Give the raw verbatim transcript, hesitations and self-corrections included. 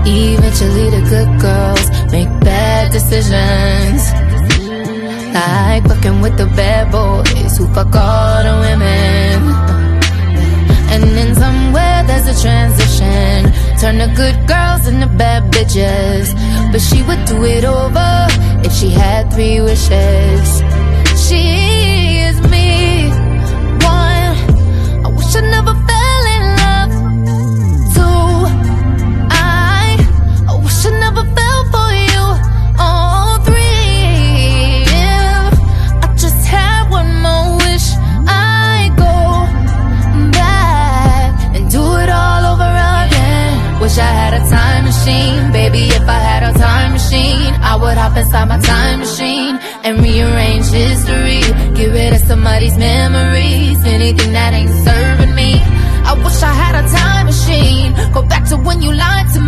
Eventually the good girls make bad decisions, like fucking with the bad boys who fuck all the women. And then somewhere there's a transition, turn the good girls into bad bitches. But she would do it over if she had three wishes. She is me, one, I wish I never fell in love. Two, I, I wish I never fell for you. Oh, three, if I just had one more wish, I'd go back and do it all over again. Wish I had a time machine, baby, if I had a time machine, I would hop inside my time machine and rearrange history, get rid of somebody's memories, anything that ain't serving me. I wish I had a time machine, go back to when you lied to me.